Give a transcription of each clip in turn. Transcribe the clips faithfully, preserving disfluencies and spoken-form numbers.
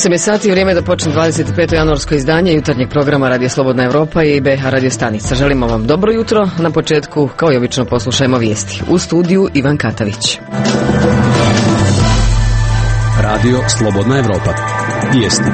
osam je sati i vrijeme da počne dvadeset peto januarsko izdanje jutarnjeg programa Radio Slobodna Evropa i B H Radio stanica. Želimo vam dobro jutro. Na početku, kao i obično, poslušajmo vijesti. U studiju Ivan Katavić. Radio Slobodna Evropa. Vijesti.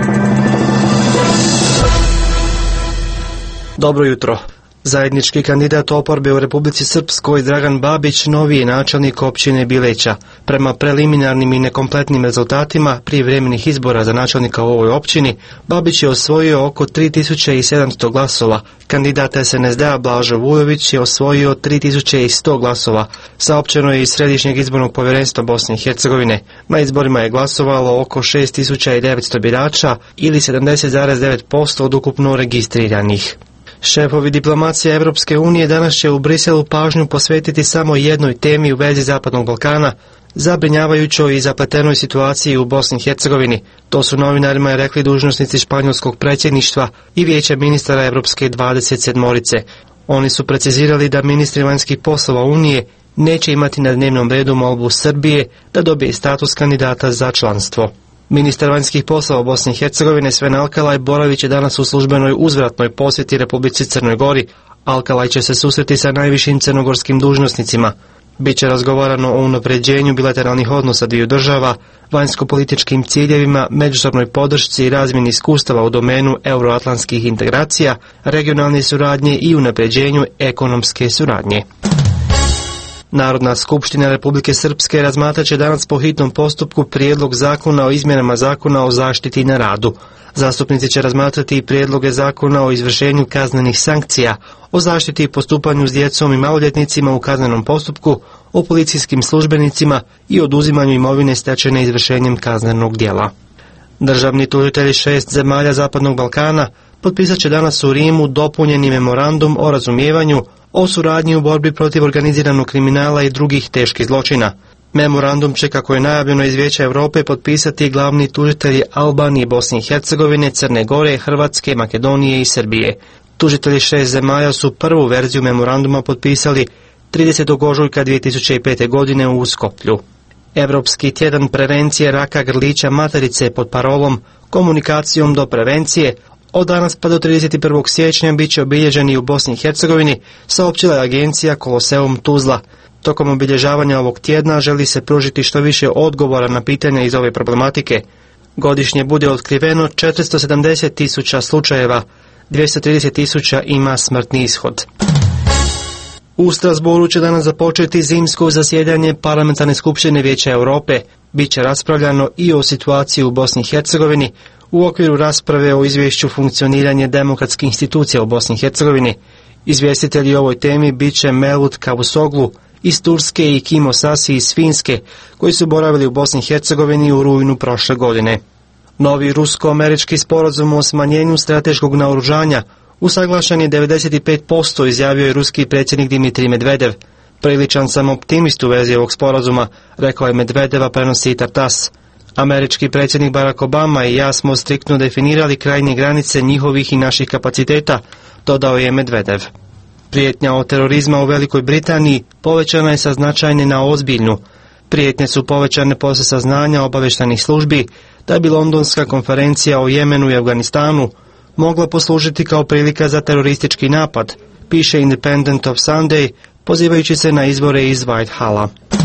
Dobro jutro. Zajednički kandidat oporbe u Republici Srpskoj Dragan Babić novi je načelnik općine Bileća. Prema preliminarnim i nekompletnim rezultatima prijevremenih izbora za načelnika u ovoj općini, Babić je osvojio oko tri tisuće sedamsto glasova. Kandidat S N S D-a Blažo Vujović je osvojio tri tisuće sto glasova. Saopćeno je iz Središnjeg izbornog povjerenstva Bosne i Hercegovine. Na izborima je glasovalo oko šest tisuća devetsto birača ili sedamdeset zarez devet posto od ukupno registriranih. Šefovi diplomacije Evropske unije danas će u Briselu pažnju posvetiti samo jednoj temi u vezi Zapadnog Balkana, zabrinjavajućoj i zapletenoj situaciji u Bosni i Hercegovini. To su novinarima rekli dužnosnici španjolskog predsjedništva i vijeća ministara Evropske dvadeset sedmorice. Oni su precizirali da ministri vanjskih poslova Unije neće imati na dnevnom redu molbu Srbije da dobije status kandidata za članstvo. Ministar vanjskih poslova Bosne i Hercegovine Sven Alkalaj boravit će danas u službenoj uzvratnoj posjeti Republici Crnoj Gori. Alkalaj će se susreti sa najvišim crnogorskim dužnosnicima. Biće razgovarano o unapređenju bilateralnih odnosa dviju država, vanjsko-političkim ciljevima, međusobnoj podršci i razmjeni iskustava u domenu euroatlantskih integracija, regionalne suradnje i unapređenju ekonomske suradnje. Narodna skupština Republike Srpske razmatrat će danas po hitnom postupku prijedlog zakona o izmjenama zakona o zaštiti na radu. Zastupnici će razmatrati i prijedloge zakona o izvršenju kaznenih sankcija, o zaštiti i postupanju s djecom i maloljetnicima u kaznenom postupku, o policijskim službenicima i oduzimanju imovine stečene izvršenjem kaznenog djela. Državni tužitelji šest zemalja Zapadnog Balkana potpisat će danas u Rimu dopunjeni memorandum o razumijevanju o suradnji u borbi protiv organiziranog kriminala i drugih teških zločina. Memorandum će, kako je najavljeno iz Vijeća Europe, potpisati glavni tužitelji Albanije, Bosne i Hercegovine, Crne Gore, Hrvatske, Makedonije i Srbije. Tužitelji šest zemalja su prvu verziju memoranduma potpisali tridesetog ožujka dvije tisuće pete. godine u Skoplju. Evropski tjedan prevencije raka grlića materice pod parolom Komunikacijom do prevencije od danas pa do trideset prvog siječnja bit će obilježeni u Bosni i Hercegovini, saopćila je agencija Koloseum Tuzla. Tokom obilježavanja ovog tjedna želi se pružiti što više odgovora na pitanja iz ove problematike. Godišnje bude otkriveno četiristo sedamdeset tisuća slučajeva, dvjesto trideset tisuća ima smrtni ishod. U Strasbourgu će danas započeti zimsko zasjedanje Parlamentarne skupštine Vijeća Europe. Biće raspravljano i o situaciji u Bosni i Hercegovini u okviru rasprave o izvješću funkcioniranje demokratskih institucija u Bosni i Hercegovini. Izvjestitelji o ovoj temi bit će Mevlut Cavusoglu iz Turske i Kimo Sasi iz Finske, koji su boravili u Bosni i Hercegovini u rujnu prošle godine. Novi rusko-američki sporazum o smanjenju strateškog naoružanja usaglašen je devedeset pet posto, izjavio je ruski predsjednik Dimitrij Medvedev. Priličan sam optimist u vezi ovog sporazuma, rekao je Medvedeva, prenosi Tartas. Američki predsjednik Barack Obama i ja smo striktno definirali krajnje granice njihovih i naših kapaciteta, dodao je Medvedev. Prijetnja od terorizma u Velikoj Britaniji povećana je sa značajne na ozbiljnu. Prijetnje su povećane posle saznanja obavještajnih službi da bi londonska konferencija o Jemenu i Afganistanu mogla poslužiti kao prilika za teroristički napad, piše Independent of Sunday, pozivajući se na izvore iz Whitehalla.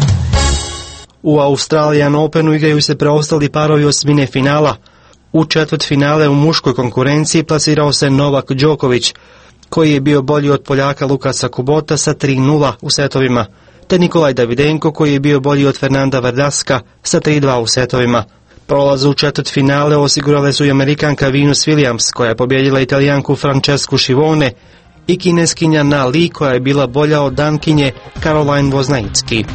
U Australian Openu igraju se preostali parovi osmine finala. U četvrt finale u muškoj konkurenciji plasirao se Novak Đoković, koji je bio bolji od Poljaka Lukasa Kubota sa tri nula u setovima, te Nikolaj Davidenko, koji je bio bolji od Fernanda Vardaska sa tri dva u setovima. Prolaz u četvrt finale osigurale su i Amerikanka Venus Williams, koja je pobjedila Italijanku Francesku Scivone, i Kineskinja Na Li, koja je bila bolja od Dankinje Caroline Wozniacki.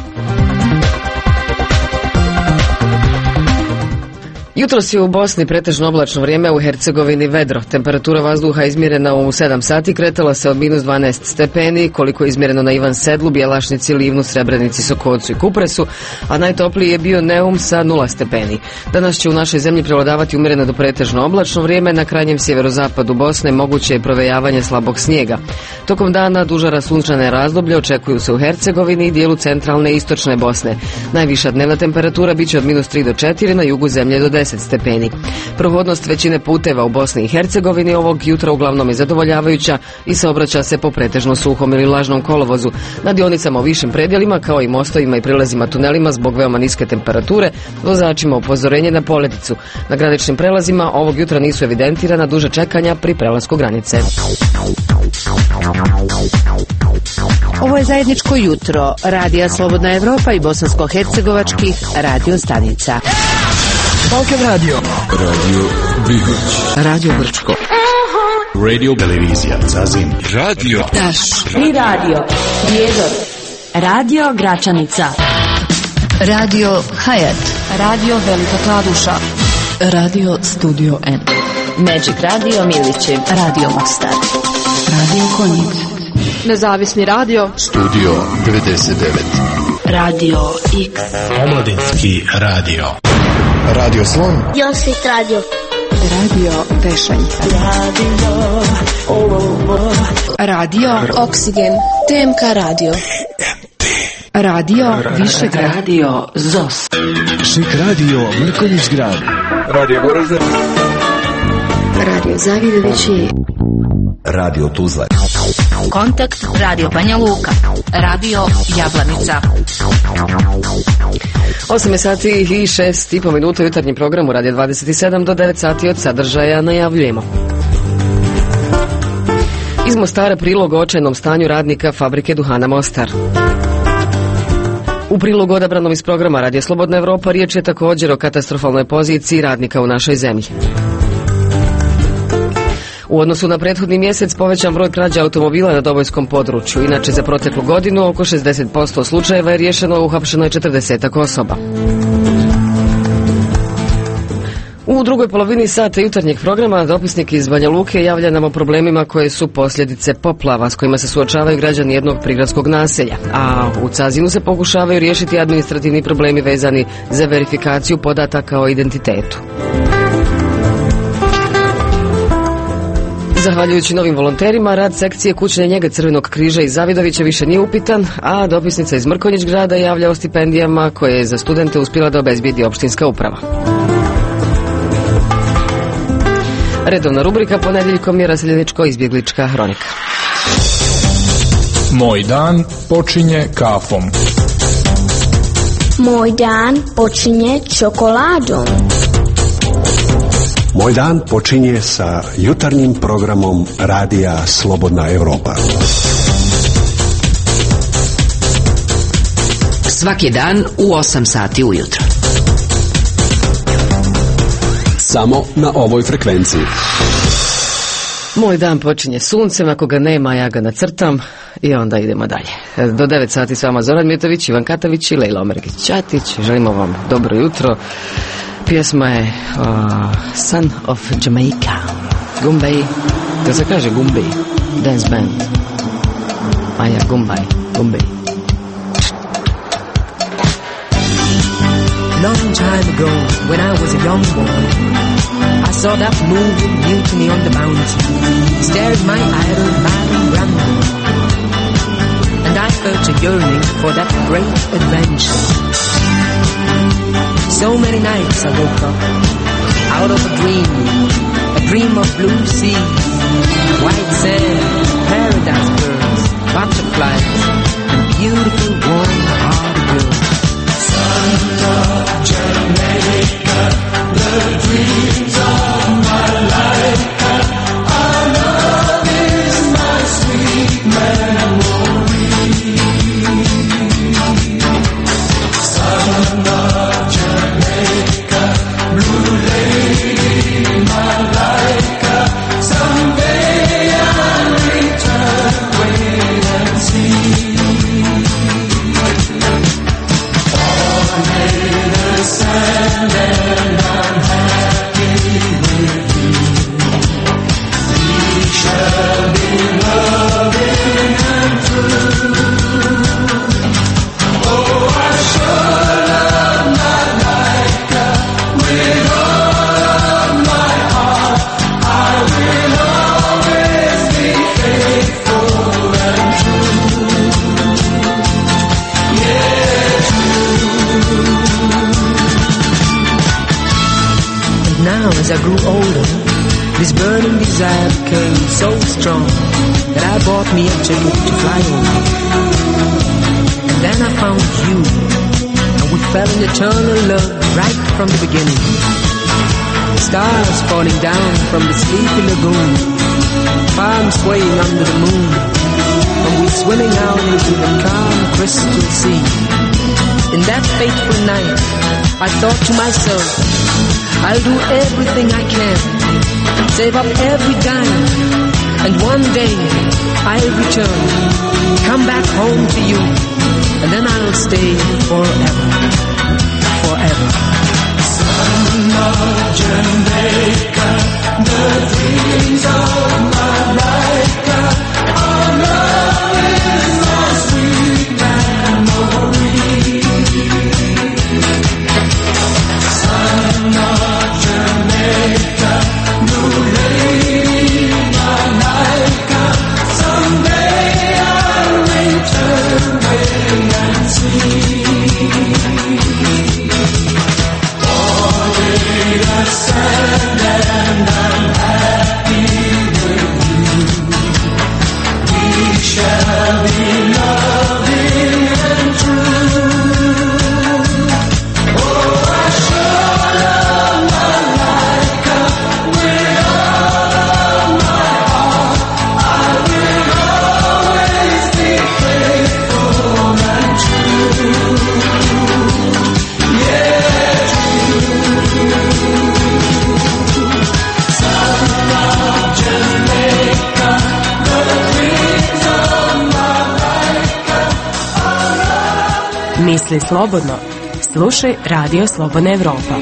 Jutros je u Bosni pretežno oblačno vrijeme, u Hercegovini vedro. Temperatura vazduha izmjerena u sedam sati kretala se od minus dvanaest stepeni, koliko je izmjereno na Ivan Sedlu, Bjelašnici, Livnu, Srebrenici, Sokocu i Kupresu, a najtopliji je bio Neum sa nula stepeni. Danas će u našoj zemlji prevladavati umjereno do pretežno oblačno vrijeme, na krajnjem sjeverozapadu Bosne moguće je provejavanje slabog snijega. Tokom dana dužara sunčane razdoblje očekuju se u Hercegovini i dijelu centralne i istočne Bosne. Najviša dnevna temperatura biće od minus tri do četiri, na jugu zemlje do deset deset stepeni. Prohodnost većine puteva u Bosni i Hercegovini ovog jutra uglavnom je zadovoljavajuća i saobraća se po pretežno suhom ili lažnom kolovozu. Na dionicama u višim predjelima, kao i mostovima i prilazima tunelima zbog veoma niske temperature, vozačima upozorenje na poledicu. Na graničnim prelazima ovog jutra nisu evidentirana duža čekanja pri prelasku granice. Ovo je zajedničko jutro Radija Slobodna Evropa i bosansko-hercegovačkih radio stanica. Balkan Radio. Radio Bihać. Radio Brčko. Radio Televizija Zazim. Radio Taš. Tri radio. Prijedor. Radio Gračanica. Radio Hayat. Radio Velika Kladuša. Radio Studio N. Magic Radio Milići. Radio Mostar. Radio Konjic. Nezavisni radio. Studio devedeset devet. Radio X. Omladinski radio. Radio Slon. Josit radio. Radio Tešanj. Radio Radio Oksigen. T M K radio. Radio Višeg Radio Zos. Šik radio Mrkonjić grad. Radio Goražde. Radio Zavidovići. Radio Tuzla. Kontakt Radio Banja Luka. Radio Jablanica. osam sati i šest i po minuta jutarnji program u Radio dvadeset sedam do devet sati od sadržaja najavljujemo. Iz Mostara prilog o očajnom stanju radnika fabrike duhana Mostar. U prilogu odabranom iz programa Radio Slobodna Evropa riječ je također o katastrofalnoj poziciji radnika u našoj zemlji. U odnosu na prethodni mjesec povećan broj krađa automobila na Dobojskom području. Inače, za proteklu godinu oko šezdeset posto slučajeva je riješeno, a uhapšeno je četrdesetak osoba. U drugoj polovini sata jutarnjeg programa dopisnik iz Banja Luke javlja nam o problemima koje su posljedice poplava s kojima se suočavaju građani jednog prigradskog naselja, a u Cazinu se pokušavaju riješiti administrativni problemi vezani za verifikaciju podataka o identitetu. Zahvaljujući novim volonterima, rad sekcije kućne njege Crvenog križa iz Zavidovića više nije upitan, a dopisnica iz Mrkonjić grada javlja o stipendijama koje je za studente uspjela da obezbijedi opštinska uprava. Redovna rubrika ponedjeljkom je raseljeničko-izbjeglička hronika. Moj dan počinje kafom. Moj dan počinje čokoladom. Moj dan počinje sa jutarnjim programom Radija Slobodna Evropa. Svaki dan u osam sati ujutro. Samo na ovoj frekvenciji. Moj dan počinje suncem, ako ga nema ja ga nacrtam i onda idemo dalje. Do devet sati s vama Zoran Mjetović, Ivan Katavić i Lejla Omergić-Ćatić. Želimo vam dobro jutro. Pjesma je uh, Son of Jamaica. Gumbay, da se kaže Gumbay, dance band. A ja, Gumbay, Gumbay. Long time ago, when I was a young boy, I saw that moving mutiny on the mountain, stared my idol Marlon Brando, and I felt a yearning for that great adventure. So many nights I woke up out of a dream, a dream of blue sea, white sand, paradise birds, butterflies, and beautiful warm-hearted girls. Son of Jamaica, the dreams of my life, our love is my sweet memory. Son of Jamaica, blue lady, my life, someday I'll I grew older, this burning desire became so strong that I bought me a ticket to fly over. And then I found you, and we fell in eternal love right from the beginning. Stars falling down from the sleepy lagoon, palms swaying under the moon, and we swimming out into the calm crystal sea. In that fateful night, I thought to myself, I'll do everything I can, save up every dime, and one day I'll return, come back home to you, and then I'll stay forever, forever. Son of Jamaica, the dreams of my life, our love is so sweet and memory. Son of Jamaica, new lady, my life, someday I'll return and see. Sand and I'm happy with you. We shall be loving and true. Oh, I sure love my life with all of my heart. I will always be faithful and true. Yeah, true. Misli slobodno. Slušaj Radio Slobodna Evropa.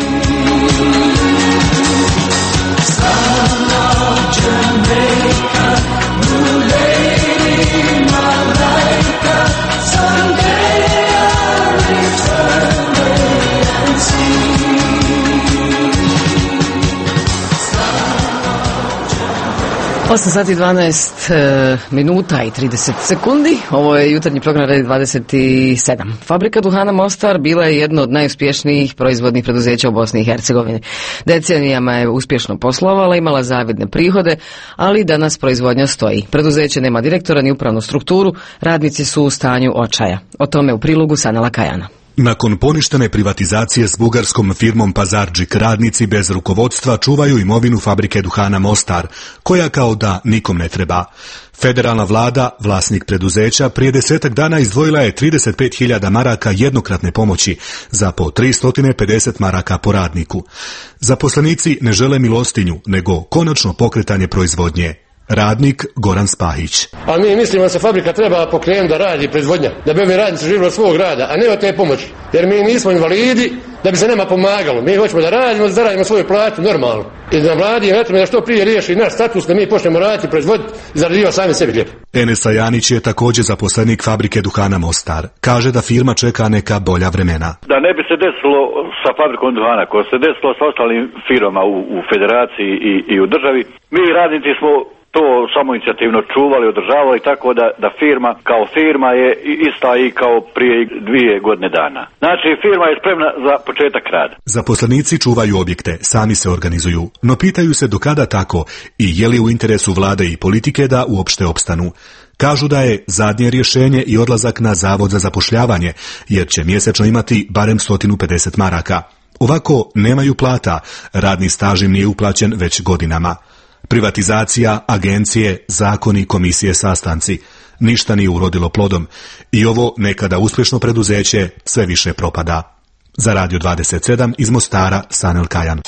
osam sati dvanaest minuta i trideset sekundi. Ovo je jutarnji program Radio dvadeset sedam. Fabrika duhana Mostar bila je jedno od najuspješnijih proizvodnih preduzeća u Bosni i Hercegovini. Decenijama je uspješno poslovala, imala zavidne prihode, ali danas proizvodnja stoji. Preduzeće nema direktora ni upravnu strukturu, radnici su u stanju očaja. O tome u prilogu Sanela Kajana. Nakon poništene privatizacije s bugarskom firmom Pazardžik, radnici bez rukovodstva čuvaju imovinu fabrike duhana Mostar, koja kao da nikom ne treba. Federalna vlada, vlasnik preduzeća, prije desetak dana izdvojila je trideset pet hiljada maraka jednokratne pomoći za po tristo pedeset maraka po radniku. Zaposlenici ne žele milostinju, nego konačno pokretanje proizvodnje. Radnik Goran Spahić. A mi mislimo da se fabrika treba pokrenuti da radi proizvodnja, da bi ovi radnici živjeli od svog rada, a ne od te pomoći. Jer mi nismo invalidi da bi se nama pomagalo. Mi hoćemo da radimo, da zaradimo svoju platu normalno. I da vladi je da što prije riješi naš status, da mi počnemo raditi, proizvoditi i zarađivati sami sebi lijepo. Enes Ajanić je također zaposlenik fabrike duhana Mostar. Kaže da firma čeka neka bolja vremena. Da ne bi se desilo sa fabrikom duhana, ko se desilo sa ostalim firmama u, u federaciji i, i u državi, mi radnici smo to samoinicijativno čuvali, održavali, tako da, da firma kao firma je ista i kao prije dvije godine dana. Znači, firma je spremna za početak rada. Zaposlenici čuvaju objekte, sami se organizuju, no pitaju se do kada tako i je li u interesu vlade i politike da uopšte opstanu. Kažu da je zadnje rješenje i odlazak na zavod za zapošljavanje, jer će mjesečno imati barem sto pedeset maraka. Ovako nemaju plata, radni staž im nije uplaćen već godinama. Privatizacija, agencije, zakoni, komisije, sastanci. Ništa nije urodilo plodom i ovo nekada uspješno preduzeće sve više propada. Za Radio dvadeset sedam iz Mostara, Sanel Kajan.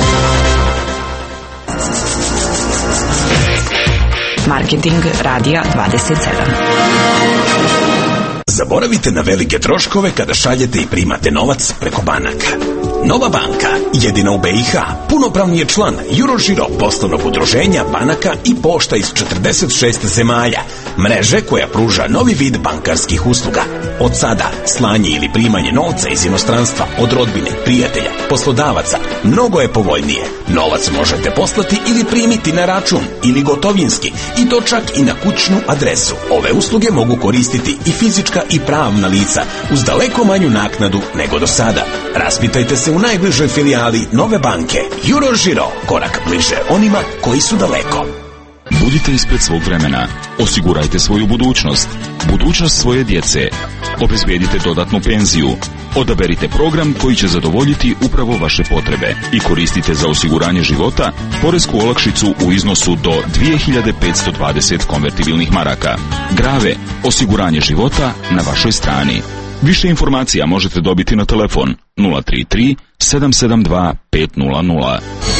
Marketing Radija dvadeset sedam. Zaboravite na velike troškove kada šaljete i primate novac preko banaka. Nova banka, jedina u B i H, punopravni je član Eurožiro poslovnog udruženja banaka i pošta iz četrdeset šest zemalja, mreže koja pruža novi vid bankarskih usluga. Od sada, slanje ili primanje novca iz inostranstva od rodbine, prijatelja, poslodavaca, mnogo je povoljnije. Novac možete poslati ili primiti na račun ili gotovinski, i to čak i na kućnu adresu. Ove usluge mogu koristiti i fizička i pravna lica uz daleko manju naknadu nego do sada. Raspitajte se u najbližoj filijali Nove banke. Eurožiro, korak bliže onima koji su daleko. Budite ispred svog vremena. Osigurajte svoju budućnost. Budućnost svoje djece. Obezbijedite dodatnu penziju. Odaberite program koji će zadovoljiti upravo vaše potrebe i koristite za osiguranje života poresku olakšicu u iznosu do dvije hiljade petsto dvadeset konvertibilnih maraka. Grave, osiguranje života na vašoj strani. Više informacija možete dobiti na telefon nula tri tri sedam sedam dva pet nula nula.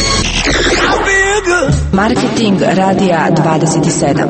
Marketing radija dvadeset sedam.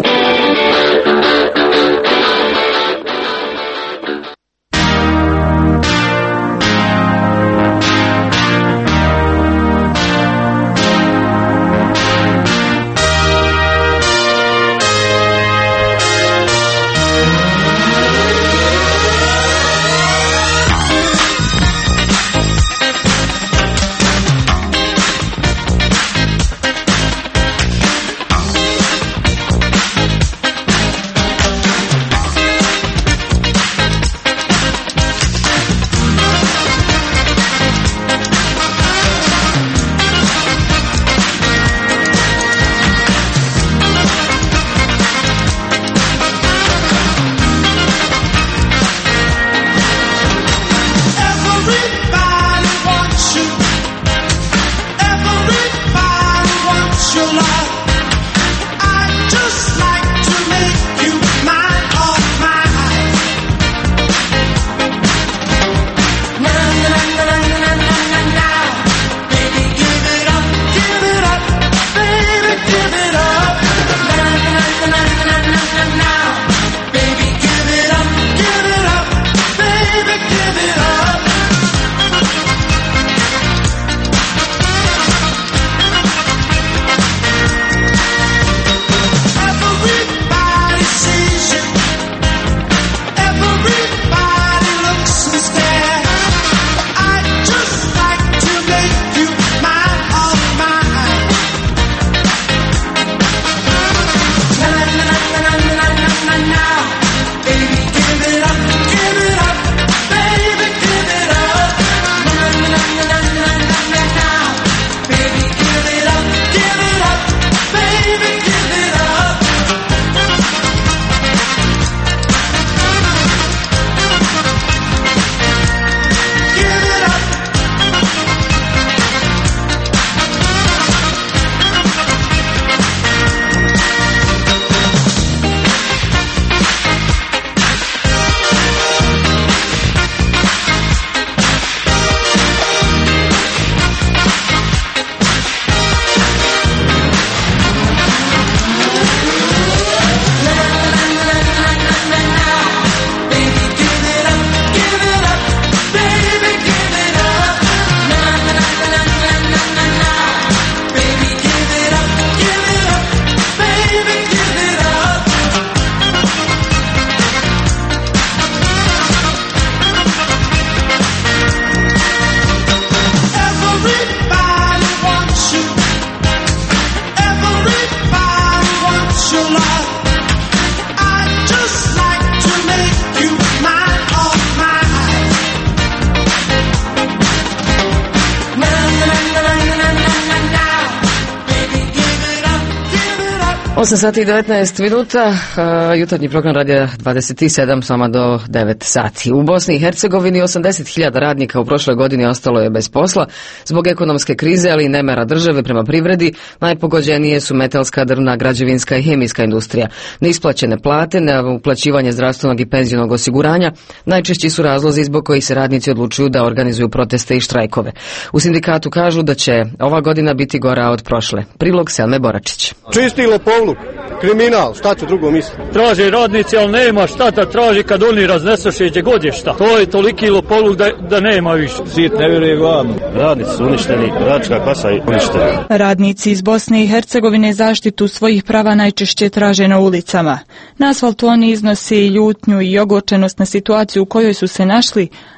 osam sati i devetnaest minuta, uh, jutarnji program radija dvadeset sedam s vama do devet sati. U Bosni i Hercegovini osamdeset hiljada radnika u prošloj godini ostalo je bez posla zbog ekonomske krize, ali i nemera države prema privredi. Najpogođenije su metalska, drvna, građevinska i hemijska industrija. Neisplaćene plate, neuplaćivanje zdravstvenog i penzionog osiguranja najčešći su razlozi zbog kojih se radnici odlučuju da organizuju proteste i štrajkove. U sindikatu kažu da će ova godina biti gora od prošle. Prilog Selme Boračić. Čisti lopovluk, kriminal, šta ću drugo misliti? Traže radnici, ali nema šta da traži kad oni raznesoše gdje god je šta. To je toliki lopovluk da, da nema više. Svijet ne vjeruje glavom. Radnici su uništeni, radnička klasa je uništena. Radnici iz Bosne i Hercegovine zaštitu svojih prava najčešće traže na ulicama. Na asfaltu oni iznose i ljutnju i ogorčenost na situaciju u kojoj su se našli,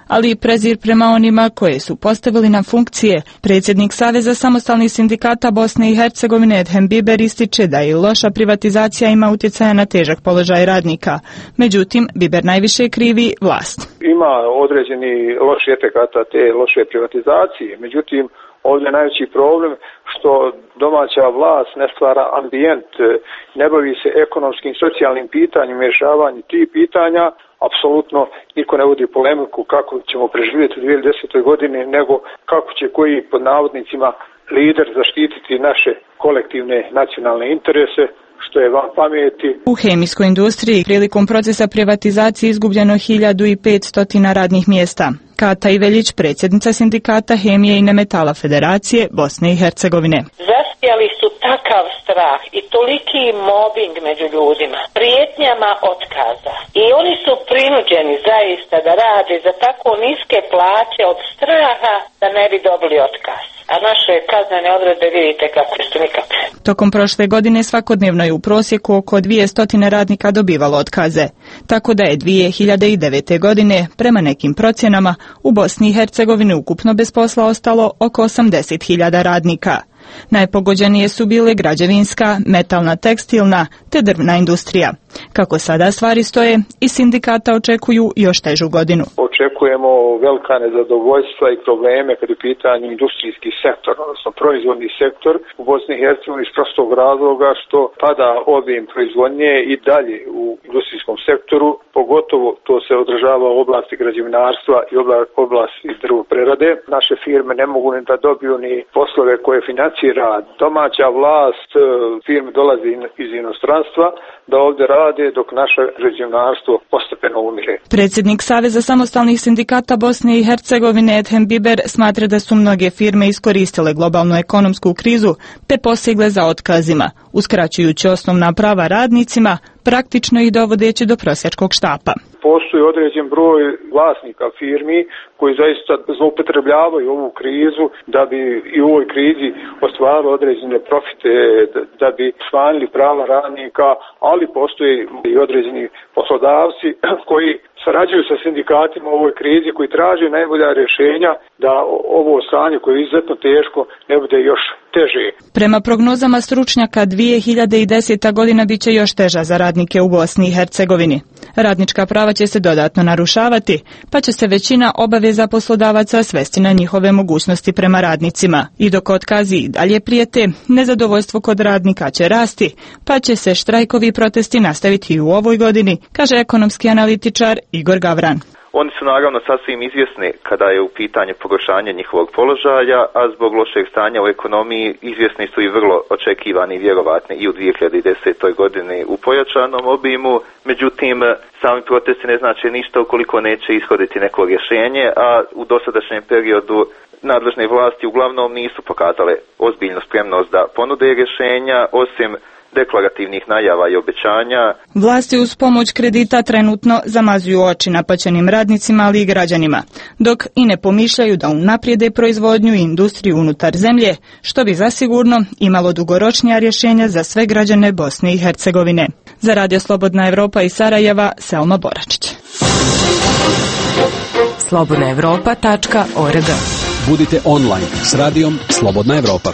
ali i prezir prema onima koje su postavili na funkcije. Predsjednik Saveza samostalnih sindikata Bosne i Hercegovine Edhem Biber ističe da i loša privatizacija ima utjecaja na težak položaj radnika. Međutim, Biber najviše krivi vlast. Ima određeni loši efekata te loše privatizacije, međutim, ovdje je najveći problem što domaća vlast ne stvara ambijent, ne bavi se ekonomskim i socijalnim pitanjima, rješavanjem tih pitanja. Apsolutno niko ne vodi polemiku kako ćemo preživjeti u dvije hiljade desetoj godini, nego kako će koji pod navodnicima lider zaštititi naše kolektivne nacionalne interese, što je van pameti. U hemijskoj industriji prilikom procesa privatizacije izgubljeno hiljadu i petsto radnih mjesta. Kata Ivelić, predsjednica sindikata hemije i nemetala Federacije Bosne i Hercegovine. Zasijali su takav strah i toliki mobbing među ljudima, prijetnjama otkaza. I oni su prinuđeni zaista da rade za tako niske plaće od straha da ne bi dobili otkaz. A naše kaznene odredbe vidite kako su nikakve. Tokom prošle godine svakodnevno je u prosjeku oko dvjesto radnika dobivalo otkaze. Tako da je dvije hiljade devete. godine, prema nekim procjenama, u Bosni i Hercegovini ukupno bez posla ostalo oko osamdeset hiljada radnika. Najpogođenije su bile građevinska, metalna, tekstilna te drvna industrija. Kako sada stvari stoje, i sindikata očekuju još težu godinu. Očekujemo velika nezadovoljstva i probleme kad je u pitanju industrijski sektor, odnosno proizvodni sektor u Bosni i Hercegovini iz prostog razloga što pada obim proizvodnje i dalje u industrijskom sektoru, pogotovo to se odražava u oblasti građevinarstva i oblasti drvoprerade. Naše firme ne mogu ni da dobiju ni poslove koje financira domaća vlast, firme dolazi iz inostranstva da ovdje rade dok naše građevinarstvo postepeno umire. Predsjednik Saveza samostalnih sindikata Bosne i Hercegovine Edhem Biber smatra da su mnoge firme iskoristile globalnu ekonomsku krizu te posegle za otkazima, uskraćujući osnovna prava radnicima, praktično ih dovodeći do prosjačkog štapa. Postoji određen broj vlasnika firmi koji zaista zloupotrebljavaju ovu krizu da bi i u ovoj krizi ostvarili određene profite, da bi smanjili prava radnika, ali postoje i određeni poslodavci koji sarađuju sa sindikatima u ovoj krizi, koji traže najbolja rješenja da ovo stanje koje je izuzetno teško ne bude još teže. Prema prognozama stručnjaka, dvije hiljade deseta. godina bit će još teža za radnike u Bosni i Hercegovini. Radnička prava će se dodatno narušavati, pa će se većina obaveza poslodavaca svesti na njihove mogućnosti prema radnicima. I dok otkazi i dalje prijete, nezadovoljstvo kod radnika će rasti, pa će se štrajkovi protesti nastaviti i u ovoj godini, kaže ekonomski analitičar Igor Gavran. Oni su naravno sasvim izvjesni kada je u pitanju pogoršanje njihovog položaja, a zbog lošeg stanja u ekonomiji izvjesni su i vrlo očekivani i vjerovatni i u dvije hiljade desetoj. godini u pojačanom obimu. Međutim, sami protesti ne znači ništa ukoliko neće ishoditi neko rješenje, a u dosadašnjem periodu nadležne vlasti uglavnom nisu pokazale ozbiljnu spremnost da ponude rješenja, osim deklarativnih najava i obećanja. Vlasti uz pomoć kredita trenutno zamazuju oči napaćenim radnicima, ali i građanima, dok i ne pomišljaju da unaprijede proizvodnju i industriju unutar zemlje, što bi zasigurno imalo dugoročnija rješenja za sve građane Bosne i Hercegovine. Za Radio Slobodna Evropa iz Sarajeva, Selma Boračić. slobodna evropa tačka org. Budite online s radijom Slobodna Evropa.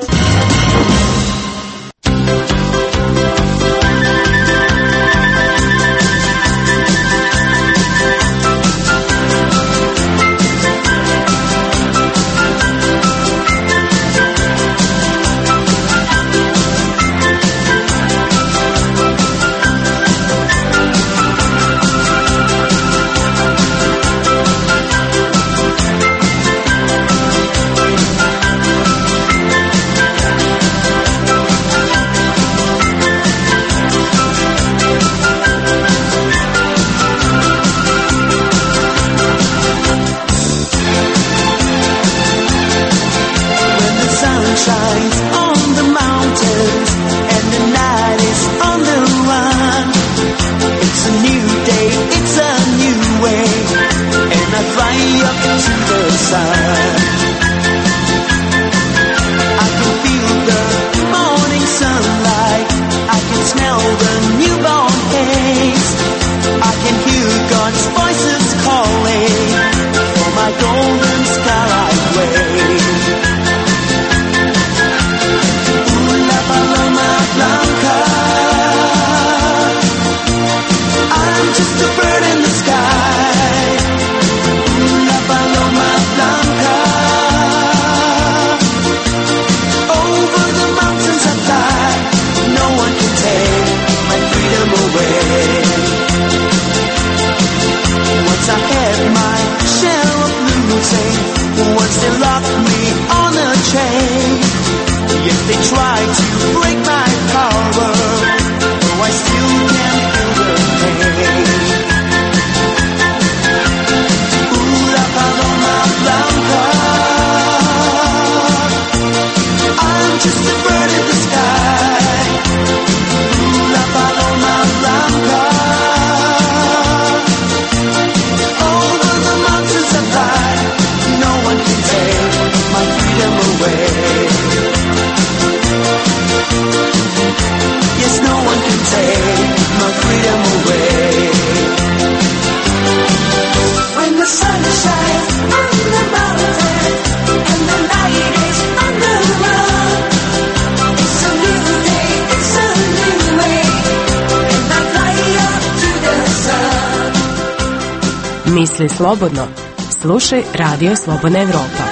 Misli slobodno. Slušaj Radio Slobodna Evropa.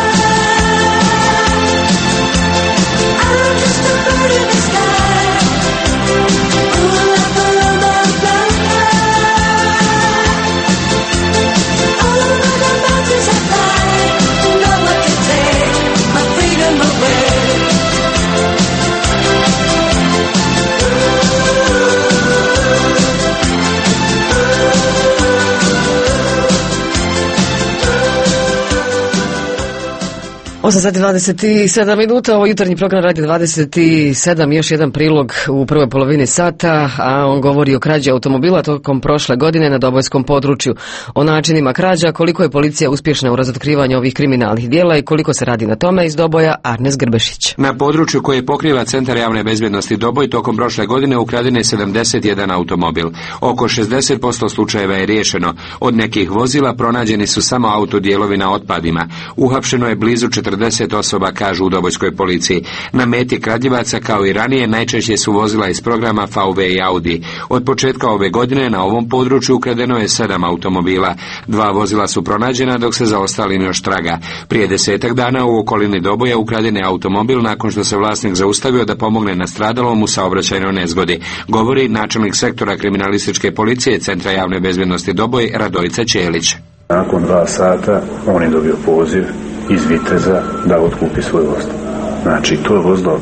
osam sati dvadeset sedam minuta, ovo jutarnji program radi dvadeset sedam, još jedan prilog u prvoj polovini sata, a on govori o krađi automobila tokom prošle godine na Dobojskom području, o načinima krađa, koliko je policija uspješna u razotkrivanju ovih kriminalnih dijela i koliko se radi na tome. Iz Doboja Arnes Grbešić. Na području koje pokriva Centar javne bezbjednosti Doboj tokom prošle godine ukraden je sedamdeset jedan automobil. Oko šezdeset posto slučajeva je riješeno. Od nekih vozila pronađeni su samo autodijelovi na otpadima. Uhapšeno je blizu četrdeset osoba, kažu u Dobojskoj policiji. Na meti kradljivaca, kao i ranije, najčešće su vozila iz programa V W i Audi. Od početka ove godine na ovom području ukradeno je sedam automobila. Dva vozila su pronađena, dok se za ostalim još traga. Prije desetak dana u okolini Doboja ukraden je automobil nakon što se vlasnik zaustavio da pomogne nastradalom u saobraćajnoj nezgodi, govori načelnik sektora kriminalističke policije Centra javne bezbjednosti Doboj Radojica Ćelić. Nakon dva sata on je dobio poziv iz Viteza da otkupi svoj vozilo. Znači, to je vozilo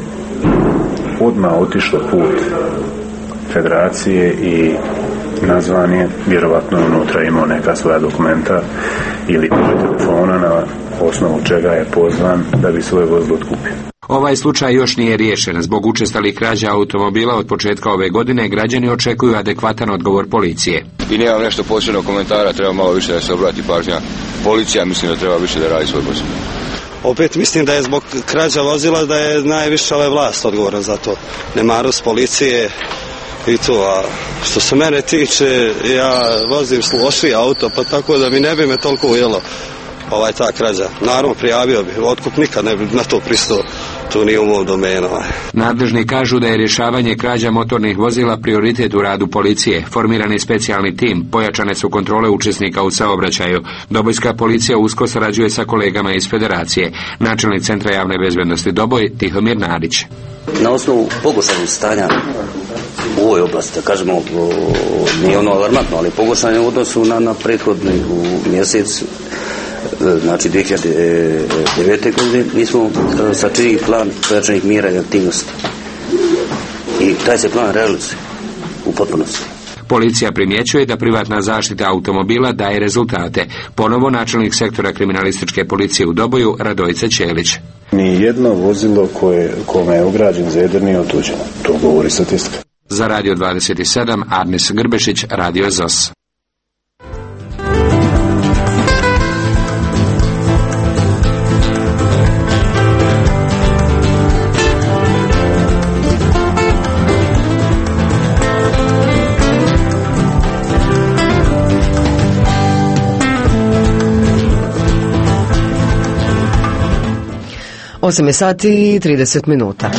odmah otišlo put federacije i nazvan je, vjerovatno unutra imao neka svoja dokumenta ili broj telefona na osnovu čega je pozvan da bi svoje vozilo otkupio. Ovaj slučaj još nije riješen. Zbog učestalih krađa automobila od početka ove godine građani očekuju adekvatan odgovor policije. I nemam nešto posebno komentara, treba malo više da se obrati pažnja. Policija mislim da treba više da radi svoj posao. Opet mislim da je zbog krađa vozila da je najviše ova vlast odgovorna za to. Nemarost policije i to, a što se mene tiče, ja vozim lošiji auto, pa tako da mi ne bi me toliko ujelo ovaj ta krađa. Naravno, prijavio bi, otkup nikad ne bi na to pristao, to nije u mom domenu. Nadležni kažu da je rješavanje krađa motornih vozila prioritet u radu policije. Formiran je specijalni tim, pojačane su kontrole učesnika u saobraćaju. Dobojska policija usko sarađuje sa kolegama iz federacije. Načelnik Centra javne bezbjednosti Doboj Tihomir Nadić. Na osnovu pogoršanog stanja u ovoj oblasti, da kažemo, nije ono alarmantno, ali pogoršanje u odnosu na, na prethodni u mjesec, znači dvije hiljade devete. godine, mi smo sačinili plan pojačanih mjera i aktivnosti. I taj se plan realizuje u potpunosti. Policija primjećuje da privatna zaštita automobila daje rezultate. Ponovo načelnik sektora kriminalističke policije u Doboju Radojica Ćelić. Ni jedno vozilo koje, kome je ugrađen zeder nije otuđeno. To govori statistika. Za Radio dvadeset sedam Arnes Grbešić, Radio Z O S. osam sati i trideset minuta.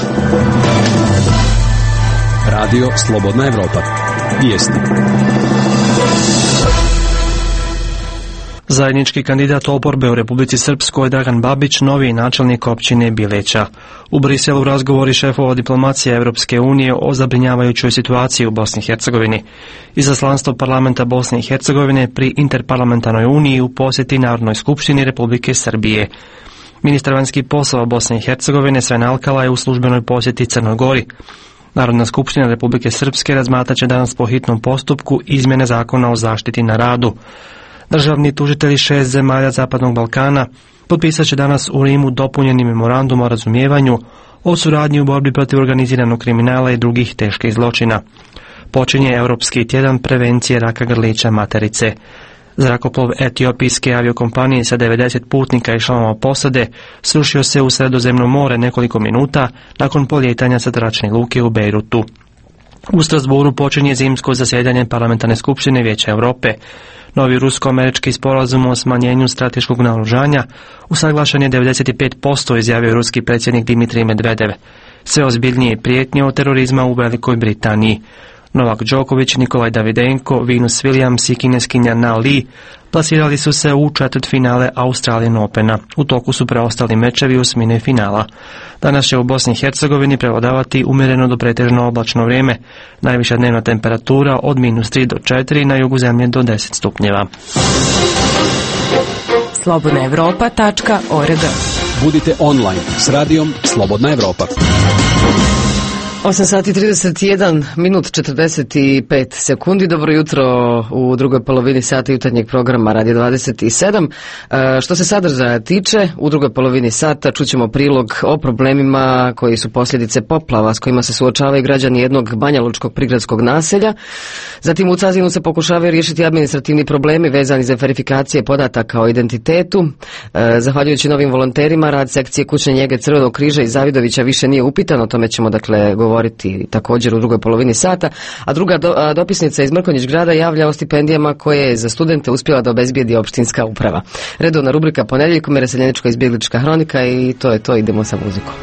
Radio Slobodna Evropa. Vijesti. Zajednički kandidat oporbe u Republici Srpskoj Dragan Babić, novi načelnik općine Bileća. U Briselu razgovori šefova diplomacije Evropske unije o zabrinjavajućoj situaciji u Bosni i Hercegovini. Izaslanstvo parlamenta Bosne i Hercegovine pri Interparlamentarnoj uniji u posjeti Narodnoj skupštini Republike Srbije. Ministar vanjskih poslova Bosne i Hercegovine Sven Alkala je u službenoj posjeti Crnoj Gori. Narodna skupština Republike Srpske razmatrat će danas po hitnom postupku izmjene zakona o zaštiti na radu. Državni tužitelji šest zemalja Zapadnog Balkana potpisat će danas u Rimu dopunjeni memorandum o razumijevanju o suradnji u borbi protiv organiziranog kriminala i drugih teških zločina. Počinje Europski tjedan prevencije raka grlića materice. Zrakoplov etiopijske aviokompanije sa devedeset putnika i članova posade srušio se u Sredozemno more nekoliko minuta nakon polijetanja sa zračne luke u Bejrutu. U Strasburu počinje zimsko zasjedanje Parlamentarne skupštine Vijeća Europe. Novi rusko-američki sporazum o smanjenju strateškog naoružanja usaglašen je devedeset pet posto, izjavio ruski predsjednik Dimitrij Medvedev. Sve ozbiljnije prijetnje od terorizma u Velikoj Britaniji. Novak Đoković, Nikolaj Davidenko, Venus Williams i kineskinja Na Li plasirali su se u četvrtfinale Australian Opena. U toku su preostali mečevi osmine finala. Danas će u Bosni i Hercegovini prevladavati umjereno do pretežno oblačno vrijeme. Najviša dnevna temperatura od minus tri do četiri, na jugu zemlje do deset stupnjeva. slobodna evropa tačka org. Budite online s radijom Slobodna Evropa. osam sati trideset jedan minut četrdeset pet sekundi. Dobro jutro u drugoj polovini sata jutarnjeg programa Radio dvadeset sedam. E, što se sadržaja tiče, u drugoj polovini sata čućemo prilog o problemima koji su posljedice poplava s kojima se suočavaju građani jednog banjalučkog prigradskog naselja. Zatim u Cazinu se pokušavaju riješiti administrativni problemi vezani za verifikacije podataka o identitetu. E, zahvaljujući novim volonterima, rad sekcije kućne njege Crvenog križa iz Zavidovića više nije upitan. O tome ćemo dakle govoriti govoriti također u drugoj polovini sata, a druga do, a, dopisnica iz Mrkonjić grada javlja o stipendijama koje je za studente uspjela da obezbijedi opštinska uprava. Redovna rubrika ponedjeljkom je reseljeničko-izbjeglička hronika i to je to, idemo sa muzikom.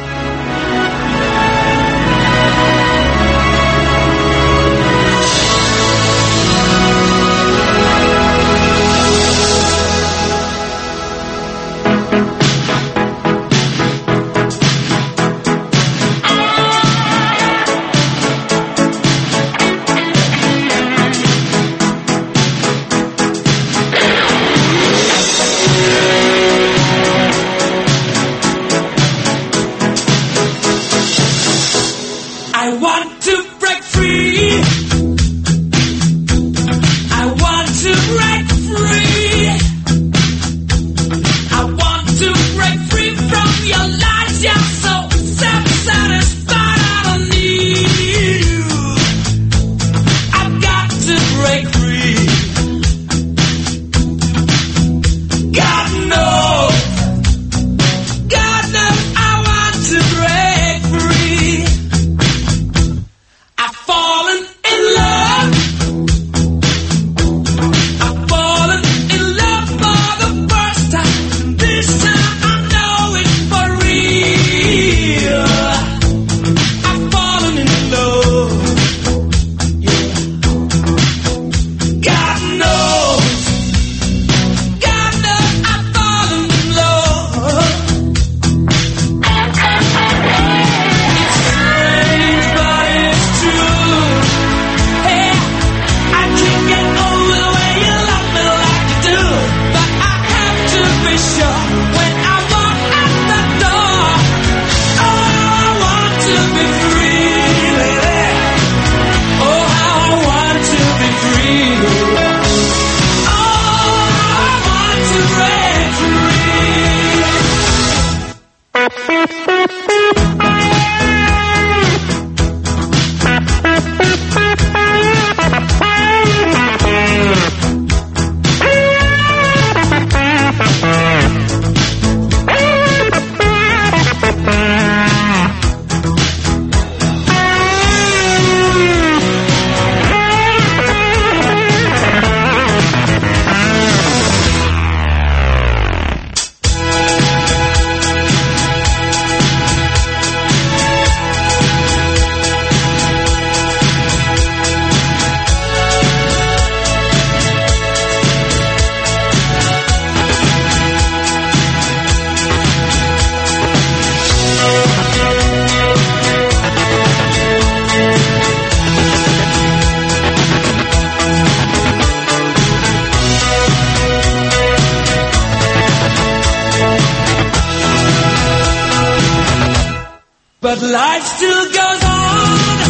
But life still goes on.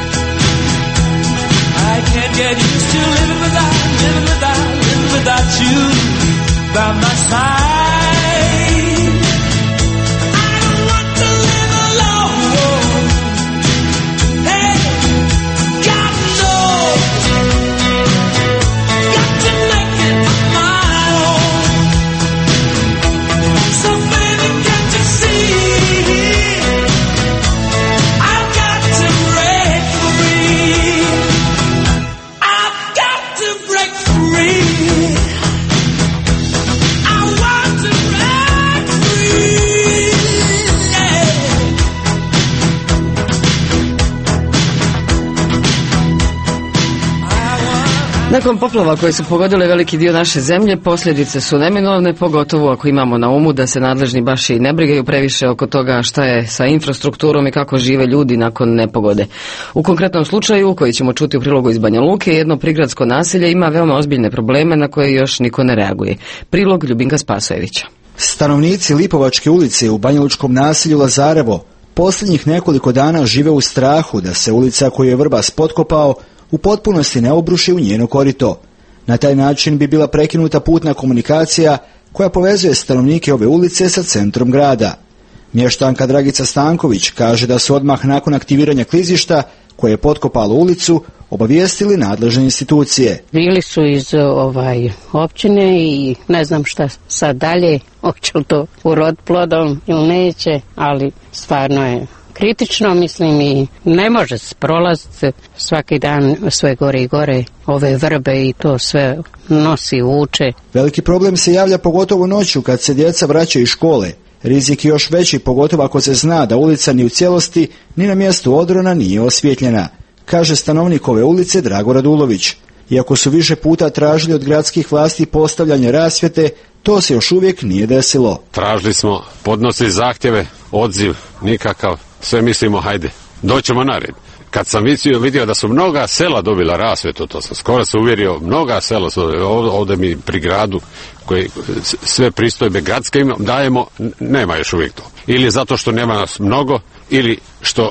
I can't get used to living without, living without, living without you by my side. I don't want to live alone. Hey, God knows, got to make it my own. So baby, can't you see? I've got Nakon poplava koje su pogodile veliki dio naše zemlje, posljedice su neminovne, pogotovo ako imamo na umu da se nadležni baš i ne brigaju previše oko toga šta je sa infrastrukturom i kako žive ljudi nakon nepogode. U konkretnom slučaju, koji ćemo čuti u prilogu iz Banja Luke, jedno prigradsko naselje ima veoma ozbiljne probleme na koje još niko ne reaguje. Prilog Ljubinka Spasojevića. Stanovnici Lipovačke ulice u banjalučkom naselju Lazarevo posljednjih nekoliko dana žive u strahu da se ulica koju je Vrbas potkopao u potpunosti ne obruši u njeno korito. Na taj način bi bila prekinuta putna komunikacija koja povezuje stanovnike ove ulice sa centrom grada. Mještanka Dragica Stanković kaže da su odmah nakon aktiviranja klizišta koje je potkopalo ulicu obavijestili nadležne institucije. Bili su iz ovaj općine i ne znam šta sad dalje, hoće li to urod plodom ili neće, ali stvarno je kritično, mislim, i ne može se prolaziti svaki dan sve gore i gore, ove vrbe i to sve nosi, vuče. Veliki problem se javlja pogotovo noću kad se djeca vraćaju iz škole. Rizik je još veći, pogotovo ako se zna da ulica ni u cijelosti ni na mjestu odrona nije osvjetljena, kaže stanovnik ove ulice Drago Radulović. Iako su više puta tražili od gradskih vlasti postavljanje rasvjete, to se još uvijek nije desilo. Tražili smo, podnosili zahtjeve, odziv nikakav, sve mislimo hajde, doćemo na red. Kad sam vidio, vidio da su mnoga sela dobila rasvjetu, to sam skoro se uvjerio, mnoga sela su ovdje mi pri gradu, koje sve pristojbe gradske im dajemo, nema još uvijek to. Ili zato što nema nas mnogo, ili što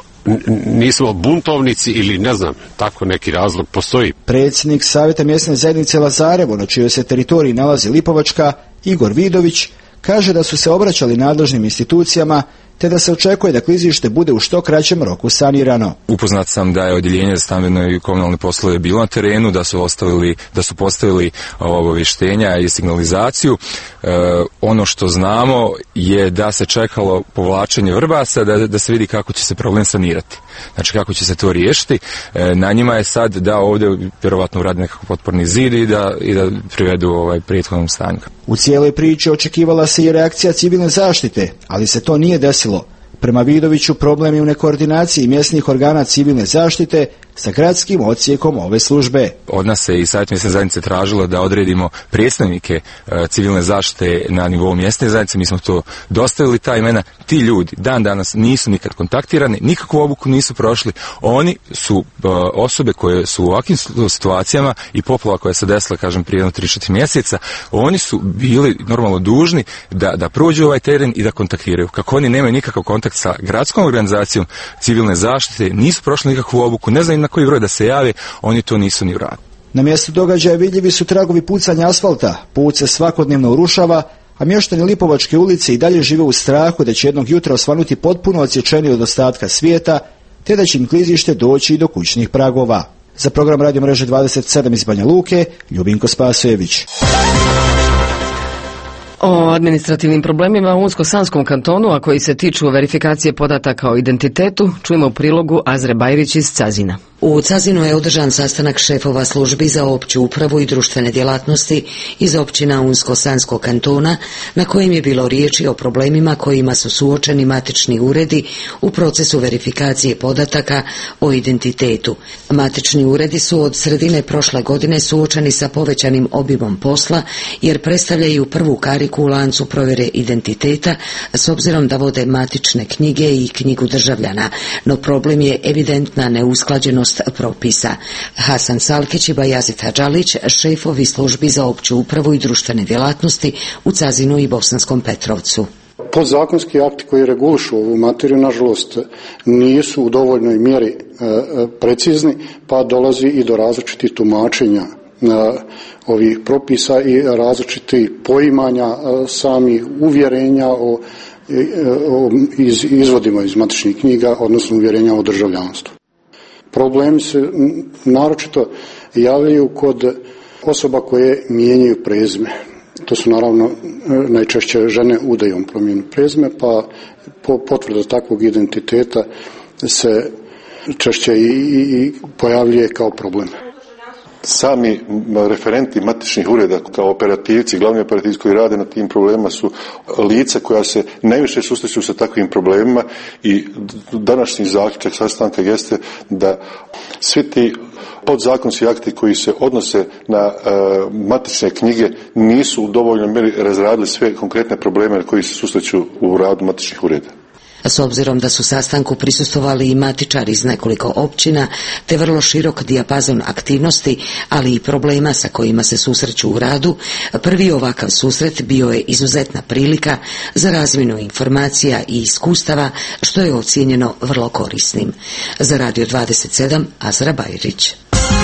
nismo buntovnici, ili ne znam, tako neki razlog postoji. Predsjednik Savjeta mjesne zajednice Lazarevo, na čijoj se teritoriji nalazi Lipovačka, Igor Vidović, kaže da su se obraćali nadležnim institucijama te da se očekuje da klizište bude u što kraćem roku sanirano. Upoznat sam da je odjeljenje za stambene i komunalne poslove bilo na terenu, da su ostavili, da su postavili obavještenja i signalizaciju. E, ono što znamo je da se čekalo povlačenje Vrbasa, da, da se vidi kako će se problem sanirati. Znači kako će se to riješiti. E, na njima je sad da ovdje vjerovatno uradi nekakav potporni zid i da, i da privedu ovaj prethodnom stanju. U cijeloj priči očekivala se i reakcija civilne zaštite, ali se to nije desilo. Prema Vidoviću problem je u nekoordinaciji mjesnih organa civilne zaštite sa gradskim odsjekom ove službe. Od nas se i Savjet mjesne zajednice tražilo da odredimo predstavnike e, civilne zaštite na nivou mjesne zajednice. Mi smo to dostavili, ta imena. Ti ljudi dan danas nisu nikad kontaktirani, nikakvu obuku nisu prošli. Oni su e, osobe koje su u ovakvim situacijama i poplava koja se desila, kažem, prije jedno tri četiri mjeseca, oni su bili normalno dužni da, da prođu ovaj teren i da kontaktiraju. Kako oni nemaju nikakav kontakt sa gradskom organizacijom civilne zaštite, nisu prošli nikakvu obuku, ne znam na koji broj da se jave, oni to nisu ni uradili. Na mjestu događaja vidljivi su tragovi pucanja asfalta, put se svakodnevno urušava, a mještani Lipovačke ulice i dalje žive u strahu da će jednog jutra osvanuti potpuno odsječeni od ostatka svijeta, te da će im klizište doći i do kućnih pragova. Za program Radio mreže dvadeset sedam iz Banja Luke, Ljubinko Spasojević. O administrativnim problemima u Unsko-Sanskom kantonu, a koji se tiču verifikacije podataka o identitetu, čujemo u prilogu Azre Bajrić iz Cazina. U Cazinu je održan sastanak šefova službi za opću upravu i društvene djelatnosti iz općina Unsko-Sanskog kantona, na kojem je bilo riječi o problemima kojima su suočeni matični uredi u procesu verifikacije podataka o identitetu. Matični uredi su od sredine prošle godine suočeni sa povećanim obimom posla, jer predstavljaju prvu kariku u lancu provjere identiteta, s obzirom da vode matične knjige i knjigu državljana, no problem je evidentna neusklađenost propisa. Hasan Salkić i Bajazit Hadžalić, šefovi službi za opću upravu i društvene djelatnosti u Cazinu i Bosanskom Petrovcu. Podzakonski akti koji regulišu ovu materiju, nažalost, nisu u dovoljnoj mjeri e, precizni, pa dolazi i do različitih tumačenja e, ovih propisa i različitih poimanja e, samih uvjerenja o, e, o iz, izvodima iz matičnih knjiga, odnosno uvjerenja o državljanstvu. Problemi se naročito javljaju kod osoba koje mijenjaju prezime. To su naravno najčešće žene udajom promjenu prezime, pa potvrda takvog identiteta se češće i, i, i pojavljuje kao problem. Sami referenti matičnih ureda kao operativci, glavni operativci koji rade na tim problemima su lica koja se najviše susreću sa takvim problemima i današnji zaključak sastanka jeste da svi ti podzakonski akti koji se odnose na uh, matične knjige nisu u dovoljnoj mjeri razradili sve konkretne probleme koji se susreću u radu matičnih ureda. S obzirom da su sastanku prisustvovali i matičari iz nekoliko općina, te vrlo širok dijapazon aktivnosti, ali i problema sa kojima se susreću u radu, prvi ovakav susret bio je izuzetna prilika za razmjenu informacija i iskustava, što je ocijenjeno vrlo korisnim. Za Radio dvadeset sedam, Azra Bajrić.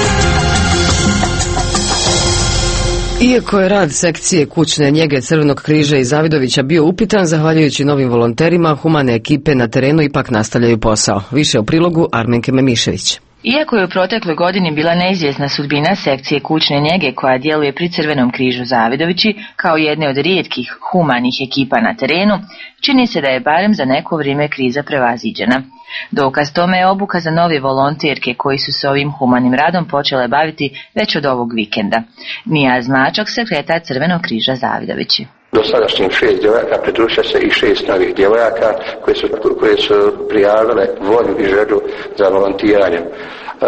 Iako je rad sekcije kućne njege Crvenog križa i Zavidovića bio upitan, zahvaljujući novim volonterima, humane ekipe na terenu ipak nastavljaju posao. Više u prilogu Armenke Memišević. Iako je u protekloj godini bila neizvjesna sudbina sekcije kućne njege koja djeluje pri Crvenom križu Zavidovići kao jedne od rijetkih humanih ekipa na terenu, čini se da je barem za neko vrijeme kriza prevaziđena. Dokaz tome je obuka za nove volonterke koji su se ovim humanim radom počele baviti već od ovog vikenda. Nijaz Mačok, sekretar Crvenog križa Zavidovići. Dosadašnjim šest djevojaka pridružuje se i šest novih djevojaka koje su, koje su prijavile volju i želju za volontiranjem. E,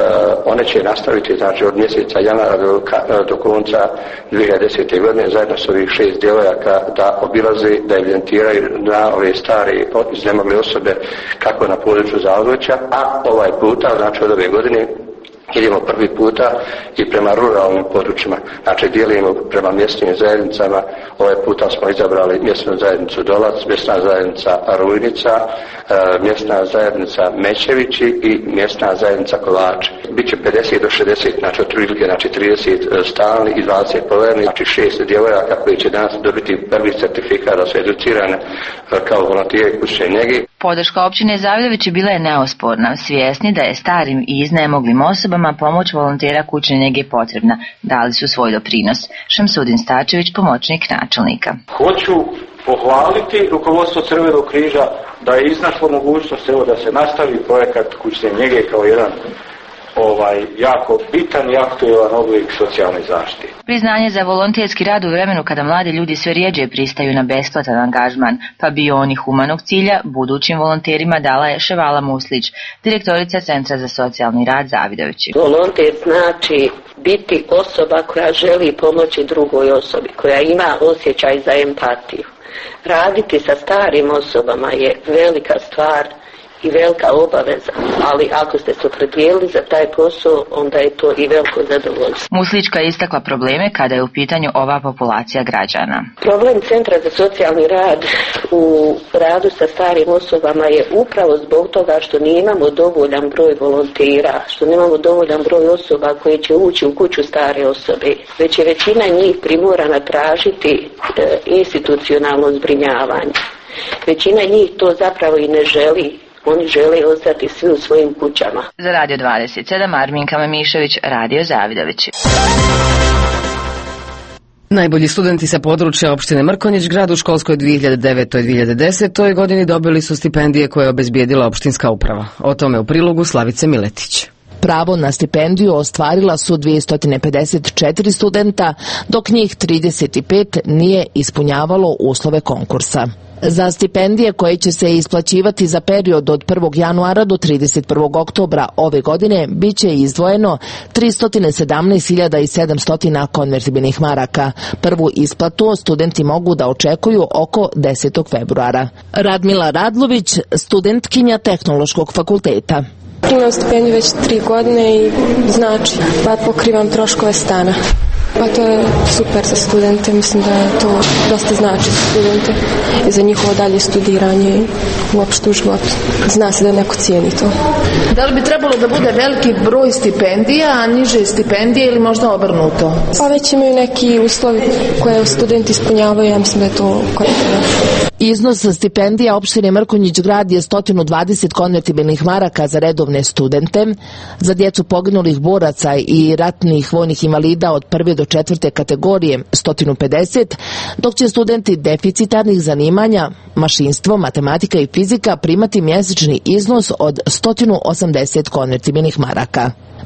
one će nastaviti znači od mjeseca januara do, do konca dvije hiljade desete. godine zajedno s ovih šest djevojaka da obilaze, da evidentiraju na ove stare iznemogle osobe kako na području Zavidovića, a ovaj puta, znači od ove godine, idemo prvi puta i prema ruralnim područjima, znači dijelimo prema mjesnim zajednicama. Ovaj puta smo izabrali mjesnu zajednicu Dolac, mjesna zajednica Rujnica, mjesna zajednica Mečevići i mjesna zajednica Kovači. Biće pedeset do šezdeset, znači otprilike znači trideset stalni i dvadeset poverni, znači šest djevojaka koji će danas dobiti prvi certifikat da su educirane kao volontijeri kućne njege. Podrška općine Zavidović bila je neosporna, svjesni da je starim i iznemoglim osobama pomoć volontera kućne njege potrebna. Dali su svoj doprinos. Šamsudin Stačević, pomoćnik načelnika. Hoću pohvaliti rukovodstvo Crvenog križa da je iznašlo mogućnost evo da se nastavi projekat kućne njege kao jedan ovaj jako bitan i aktualan oblik socijalne zaštite. Priznanje za volonterski rad u vremenu kada mladi ljudi sve rjeđe pristaju na besplatan angažman, pa bio oni humanog cilja, budućim volonterima dala je Ševala Muslić, direktorica Centra za socijalni rad Zavidovići. Volonter znači biti osoba koja želi pomoći drugoj osobi, koja ima osjećaj za empatiju. Raditi sa starim osobama je velika stvar i velika obaveza, ali ako ste se opredijelili za taj posao, onda je to i veliko zadovoljstvo. Muslička je istakla probleme kada je u pitanju ova populacija građana. Problem Centra za socijalni rad u radu sa starim osobama je upravo zbog toga što nemamo dovoljan broj volontera, što nemamo dovoljan broj osoba koje će ući u kuću stare osobe, već je većina njih primorana tražiti e, institucionalno zbrinjavanje. Većina njih to zapravo i ne želi. Oni žele ostati svi u svojim kućama. Za Radio dvadeset sedam, Arminka Mamišević, Radio Zavidovići. Najbolji studenti sa područja opštine Mrkonjić grad u školskoj dvije hiljade devete dvije hiljade desete. godini dobili su stipendije koje je obezbijedila opštinska uprava. O tome u prilogu Slavice Miletić. Pravo na stipendiju ostvarila su dvjesto pedeset četiri studenta, dok njih trideset pet nije ispunjavalo uslove konkursa. Za stipendije koje će se isplaćivati za period od prvog januara do trideset prvog oktobra ove godine biće izdvojeno tristo sedamnaest hiljada sedamsto konvertibilnih maraka. Prvu isplatu studenti mogu da očekuju oko desetog februara. Radmila Radlović, studentkinja Tehnološkog fakulteta. Imam stipendiju već tri godine i znači, bar pokrivam troškove stana. Pa to je super za studente, mislim da je to dosta znači za studente i za njihovo dalje studiranje i uopšte u životu. Zna se da neko cijeni to. Da li bi trebalo da bude veliki broj stipendija, a niže stipendije ili možda obrnuto? Pa već imaju neki uslovi koje studenti ispunjavaju, ja mislim da je to korektno. Iznos stipendija opštine Mrkonjić grad je sto dvadeset konvertibilnih maraka za redovne studente, za djecu poginulih boraca i ratnih vojnih invalida od prve do četvrte kategorije sto pedeset, dok će studenti deficitarnih zanimanja, mašinstvo, matematika i fizika primati mjesečni iznos od sto osamdeset konvertibilnih maraka.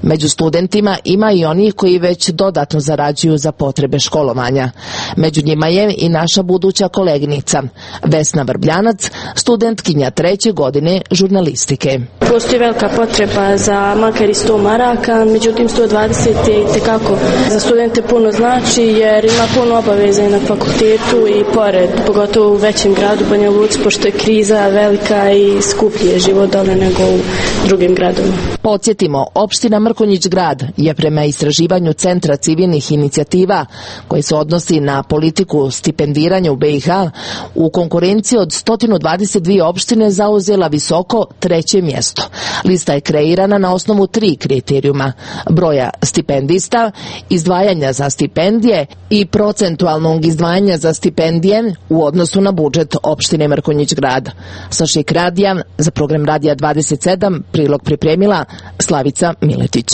Među studentima ima i onih koji već dodatno zarađuju za potrebe školovanja. Među njima je i naša buduća koleginica Vesna Vrbljanac, studentkinja treće godine žurnalistike. Postoji velika potreba za makar i sto maraka, međutim sto dvadeset je itekako za studente puno znači jer ima puno obaveza i na fakultetu i pored, pogotovo u većem gradu Banja Luci, pošto je kriza velika i skuplji je život dole nego u drugim gradovima. Podsjetimo, opština Mrkonjić Grad je prema istraživanju Centra civilnih inicijativa koji se odnosi na politiku stipendiranja u B i H u konkurenciji od sto dvadeset dvije opštine zauzela visoko treće mjesto. Lista je kreirana na osnovu tri kriterijuma: broja stipendista, izdvajanja za stipendije i procentualnog izdvajanja za stipendije u odnosu na budžet opštine Mrkonjić Grad. Sa Šik radija za program Radija dvadeset sedam prilog pripremila Slavica Miletić.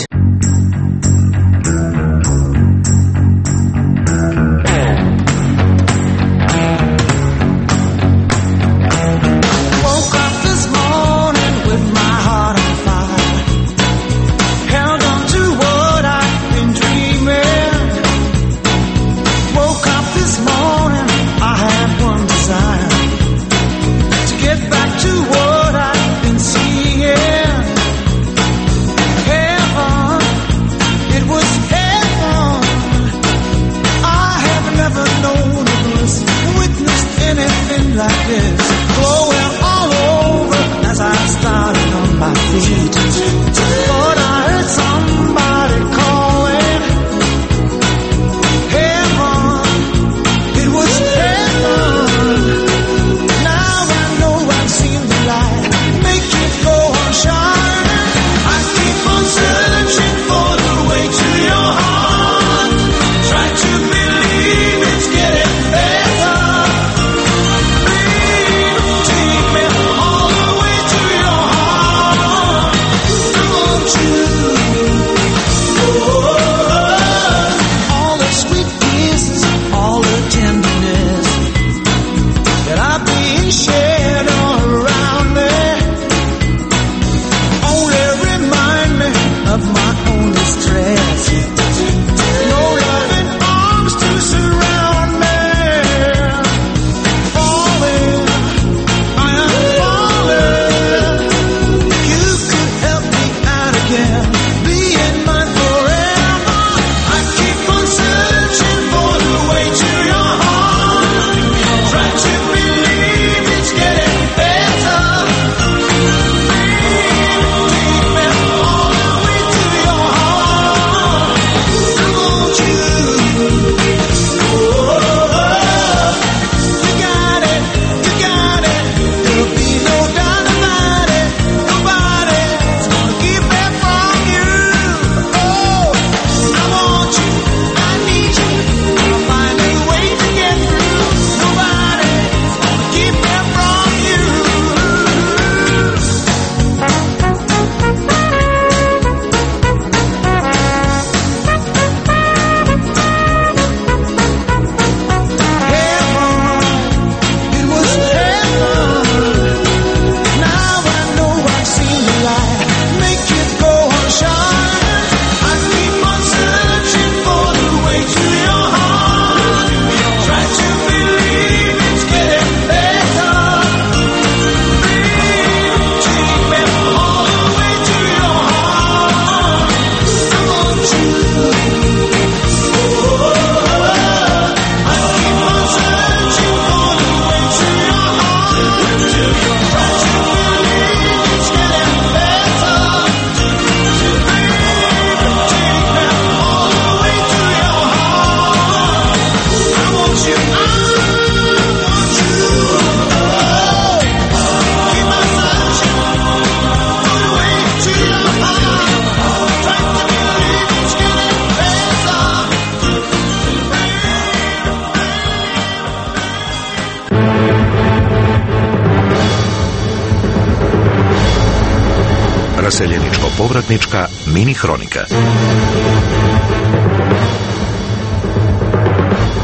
Raseljeničko-povratnička mini hronika.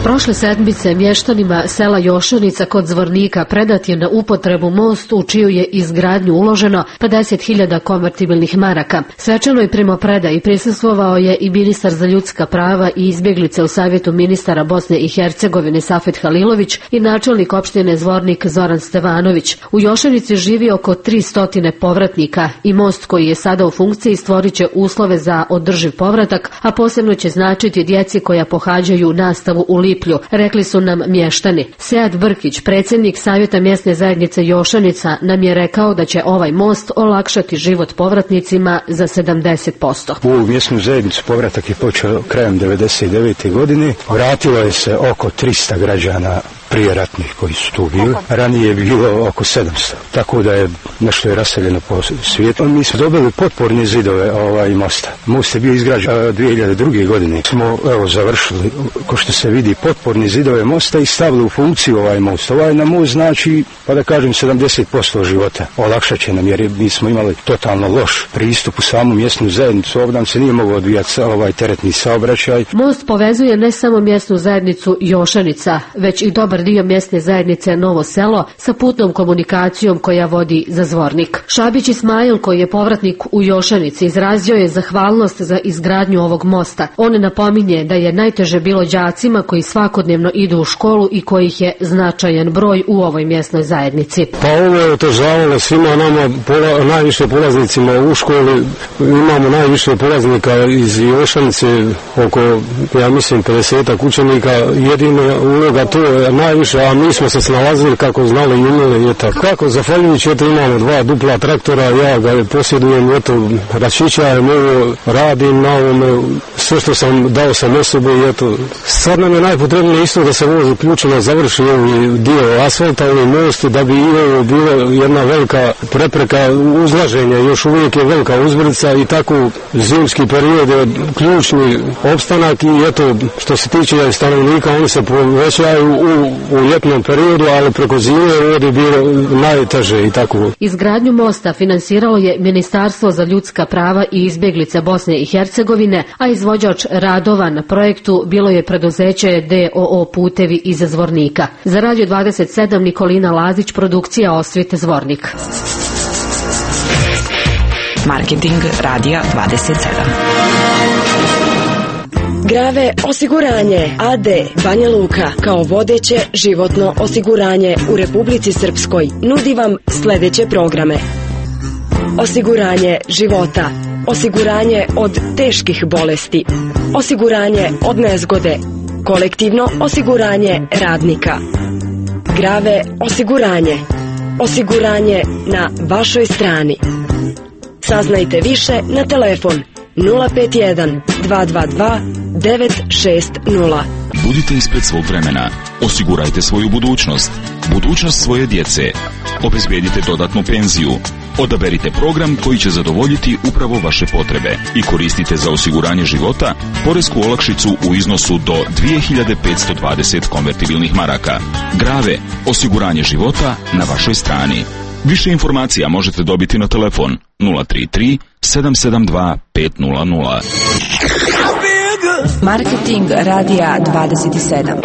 Prošle sedmice mještanima sela Jošanica kod Zvornika predat je na upotrebu most u čiju je izgradnju uloženo pedeset hiljada konvertibilnih maraka. Svečanoj primopredaji prisustvovao je i ministar za ljudska prava i izbjeglice u Savjetu ministara Bosne i Hercegovine Safet Halilović i načelnik opštine Zvornik Zoran Stevanović. U Jošanici živi oko tristo povratnika i most koji je sada u funkciji stvorit će uslove za održiv povratak, a posebno će značiti djeci koja pohađaju nastavu u Liplju, rekli su nam mještani. Sead Brkić, predsjednik Savjeta mjesne zajednice Jošanica, nam je rekao da će ovaj most olakšati život povratnicima za sedamdeset posto. U mjesnu zajednicu povratak je počeo krajem devedeset devete godine. Vratilo je se oko tristo građana prije ratnih koji su tu bili. Ranije je bilo oko sedamsto. Tako da je nešto je raseljeno po svijetu. Mi smo dobili potporne zidove ovaj mosta. Most je bio izgrađen dvije hiljade druge. godine. Smo evo završili, ko što se vidi, potporne zidove mosta i stavili u funkciju ovaj most. Ovaj na most znači, pa da kažem, sedamdeset posto života. Olakšat će nam jer mi smo imali totalno loš pristup u samu mjesnu zajednicu. Ovdje nam se nije mogao odvijati ovaj teretni saobraćaj. Most povezuje ne samo mjesnu zajednicu Jošanica, već i dobar dio mjesne zajednice Novo Selo sa putnom komunikacijom koja vodi za Zvornik. Šabić Ismail, koji je povratnik u Jošanici, izrazio je zahvalnost za izgradnju ovog mosta. On napominje da je najteže bilo đacima koji svakodnevno idu u školu i kojih je značajan broj u ovoj mjesnoj zajednici. Pa ovo je otežavalo svima nama, pola, najviše polaznicima u školi. Imamo najviše polaznika iz Jošanice, oko, ja mislim, pedesetak učenika. Jedina uloga to je najviše, a mi smo se snalazili kako znali i umjeli. Kako, zahvaljujući, eto, imamo dva dupla traktora, ja ga posjedujem, eto, račičajem ovo, radim na ovome, sve što sam dao sam osobe i eto, sad nam je najpotrebnije isto da se ovo ključno završi ovaj dio asfalta, ovaj most, da bi i ovo bilo jedna velika prepreka uzlaženja, još uvijek je velika uzbrdica i tako zimski period je ključni opstanak i eto, što se tiče stanovnika, oni se povećaju u, u ljetnom periodu, ali preko zime ovdje je bilo najteže i tako. Izgradnju mosta finansiralo je Ministarstvo za ljudska prava i izbjeglice Bosne i Hercegovine, a izvođač radova na projektu bilo je preduzeće D O O Putevi iz Zvornika. Za Radio dvadeset sedam Nikolina Lazić, produkcija Osvit Zvornik. Marketing Radija dvadeset sedam. Grave osiguranje A D Banja Luka kao vodeće životno osiguranje u Republici Srpskoj nudi vam sljedeće programe: osiguranje života, osiguranje od teških bolesti, osiguranje od nezgode, kolektivno osiguranje radnika, Grave osiguranje, osiguranje na vašoj strani. Saznajte više na telefon nula pet jedan dva dva dva devet šest nula. Budite ispred svog vremena. Osigurajte svoju budućnost, budućnost svoje djece. Obezbijedite dodatnu penziju. Odaberite program koji će zadovoljiti upravo vaše potrebe i koristite za osiguranje života poresku olakšicu u iznosu do dvije hiljade petsto dvadeset konvertibilnih maraka. Grave, osiguranje života na vašoj strani. Više informacija možete dobiti na telefon nula tri tri sedam sedam dva pet nula nula. Marketing Radija dvadeset sedam.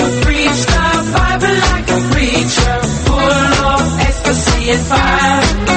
Fire.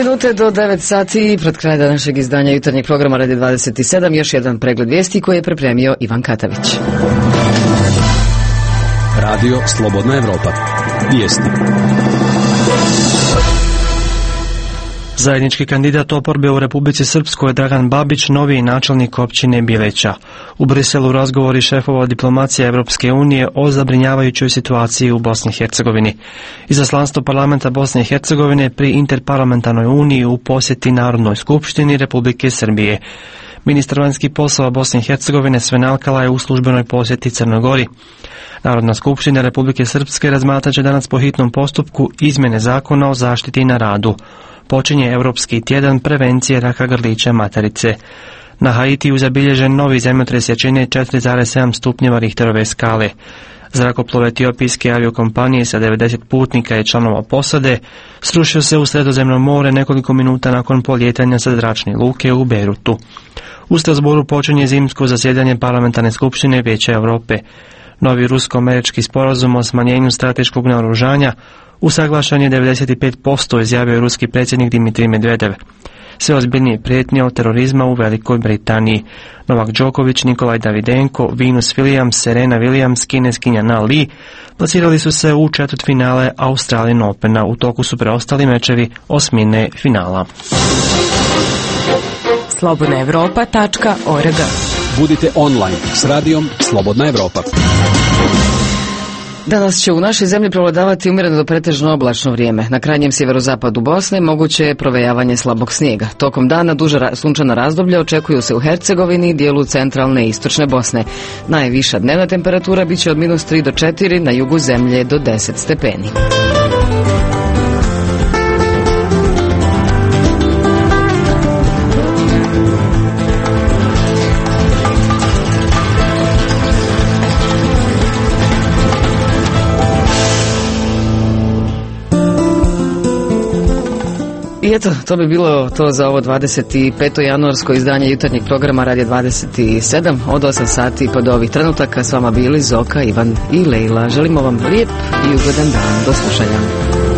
minute do devet sati, pred kraj današnjeg izdanja jutarnjeg programa Radio dvadeset sedam, još jedan pregled vijesti koji je pripremio Ivan Katavić. Radio Slobodna Evropa. Vijesti. Zajednički kandidat oporbe u Republici Srpskoj Dragan Babić, novi načelnik općine Bileća. U Briselu razgovori šefova diplomacije Evropske unije o zabrinjavajućoj situaciji u Bosni i Hercegovini. Izaslanstvo parlamenta Bosne i Hercegovine pri Interparlamentarnoj uniji u posjeti Narodnoj skupštini Republike Srbije. Ministar vanjskih poslova Bosne i Hercegovine Sven Alkala je u službenoj posjeti Crnoj Gori. Narodna skupština Republike Srpske razmatrat će danas po hitnom postupku izmjene zakona o zaštiti na radu. Počinje Europski tjedan prevencije raka grlića materice. Na Haitiju zabilježen novi zemljotres jačine četiri zarez sedam stupnjeva Richterove skale. Zrakoplov etiopijske aviokompanije sa devedeset putnika i članova posade srušio se u Sredozemno more nekoliko minuta nakon poljetanja sa zračne luke u Beirutu. U Strasbourgu počinje zimsko zasjedanje parlamentarne skupštine Vijeća Europe. Novi rusko-američki sporazum o smanjenju strateškog naoružanja usaglašen je devedeset pet posto, izjavio je ruski predsjednik Dimitrij Medvedev. Sve ozbiljnije prijetnje od terorizma u Velikoj Britaniji. Novak Đoković, Nikolaj Davidenko, Venus Williams, Serena Williams, kineskinja Na Li plasirali su se u četvrtfinale Australian Opena. U toku su preostali mečevi osmine finala. slobodna evropa tačka org. Budite online s radijom Slobodna Evropa. Danas će u našoj zemlji prevladavati umjereno do pretežno oblačno vrijeme. Na krajnjem sjeverozapadu Bosne moguće je provejavanje slabog snijega. Tokom dana duža ra- sunčana razdoblja očekuju se u Hercegovini i dijelu centralne i istočne Bosne. Najviša dnevna temperatura bit će od minus tri do četiri, na jugu zemlje do deset stepeni. I eto, to bi bilo to za ovo dvadeset peto januarsko izdanje jutarnjeg programa Radio dvadeset sedam. Od osam sati pod ovih trenutaka s vama bili Zoka, Ivan i Lejla. Želimo vam lijep i ugodan dan. Do slušanja.